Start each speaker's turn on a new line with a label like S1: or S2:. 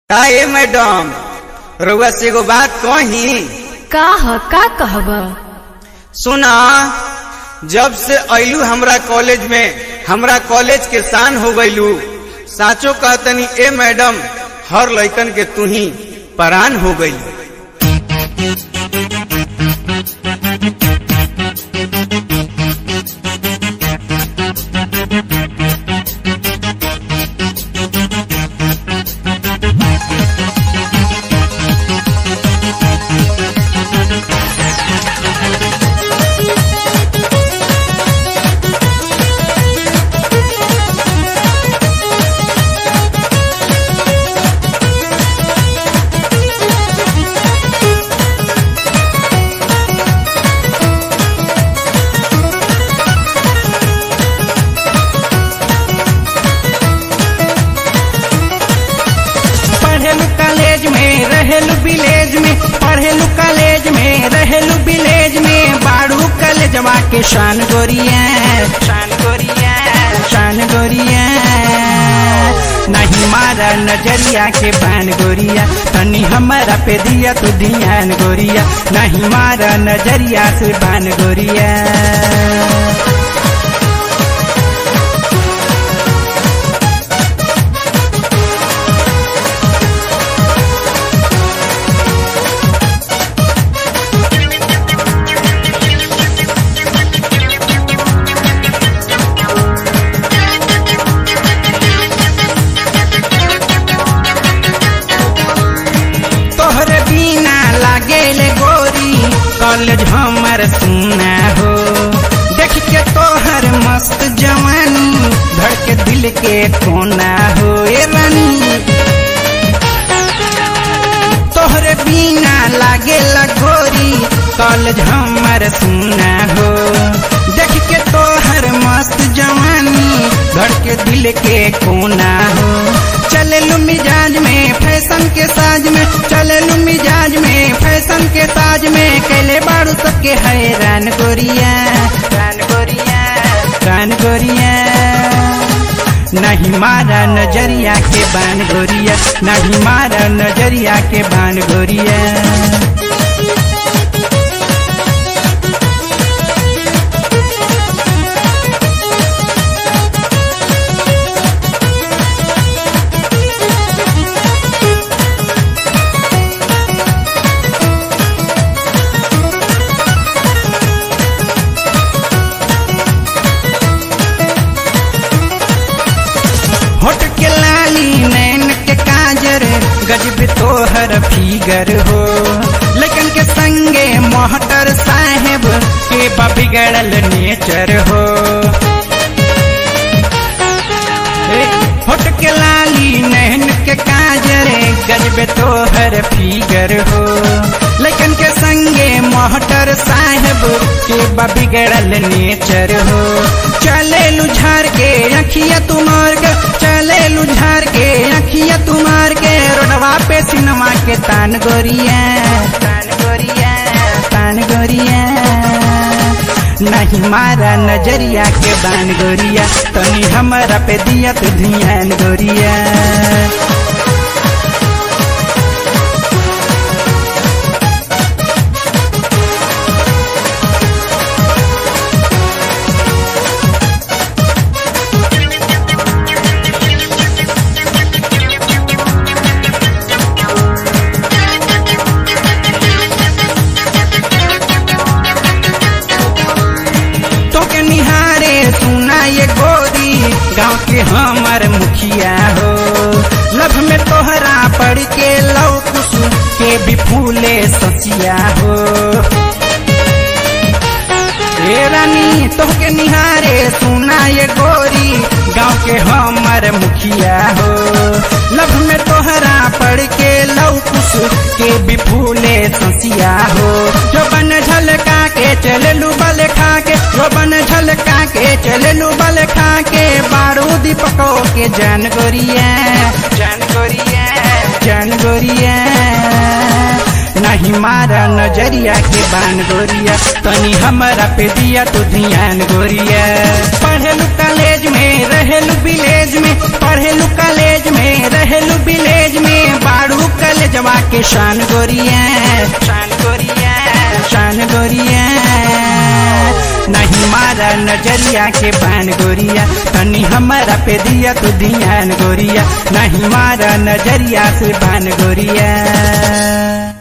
S1: काहे मैडम रउआ से एगो बात कही
S2: का कहब।
S1: सुना, जब से अइलू हमरा कॉलेज में हमरा कॉलेज के शान हो गइलू। साचो कहतनी ए मैडम, हर लइकन के तू ही परान हो गइलू।
S3: रहेलू विलेज में, पढ़ेलू कॉलेज में, रहेलू विलेज में, बाड़ू कॉलेजवा के शान गोरिया, शान गोरिया, शान गोरिया। नहीं मारा नजरिया के बान गोरिया, तनी हमारा पे दिया तू ध्यान गोरिया। नहीं मारा नजरिया से बान गोरिया। कॉलेज हमर सुना हो, देख के तोहर मस्त जवानी, धड़ के दिल के कोना हो। ए रानी तोहरे बिना लागे लगोरी, कॉलेज हमर सुना हो, देख के तोहर मस्त जवानी, धड़ के दिल के कोना हो। चलेलू मिजाज में फैशन के साज में, चलेलू मिजाज में फैशन के साज में, कैले बाड़ू सबके हैरान गोरिया, रान गोरिया, रान गोरिया। नहीं मारा नजरिया के बान गोरिया, नहीं मारा नजरिया के बान गोरिया। होठ के लाली नैन के काजर, गजब तोहर फिगर हो, लेकिन के संगे मोहटर साहेब के बिगड़ल नेचर हो। होठ के लाली नैन के काजर, गजब तोहर फिगर हो, लेकिन के संगे मोहटर साहेब के बिगड़ल नेचर हो। चलेलू झार के अखिया तुम्हार के, चलेलू झार के अखिया तुम्हार के, रोडवा पे सिनेमा के तान गोरिया, तान गोरिया, तान गोरिया। नहीं मारा नजरिया के बान गोरिया, तनी हमारा पे दिया तू ध्यान गोरिया। गाँव के हमर मुखिया हो, लभ में तोहरा पड़ के लौकुस के भी फूले सचिया हो। ए रानी तोहके निहारे सुना ये गोरी, गाँव के हमर मुखिया हो, लभ में तोहरा पड़ के लौकुस के भी फूले सचिया हो। जो बन झलका के चलेलू बल खा के, जो बन झलका के चलेलू बल खा के, बारूदी पको के जान गोरिया, जान गोरिया, जान गोरिया। नहीं मारा नजरिया के बान गोरिया, तनी हमारा पे दिया तो ध्यान गोरिया। पढ़ेलू कॉलेज में रहेलू विलेज में, पढ़ेलू कॉलेज में रहेलू विलेज में, के शान गोरिया, शान गोरिया, शान गोरिया। नहीं मारा नजरिया के बान गोरिया, तनी हमारा पे दिया तू ध्यान गोरिया, नहीं मारा नजरिया से बान गोरिया।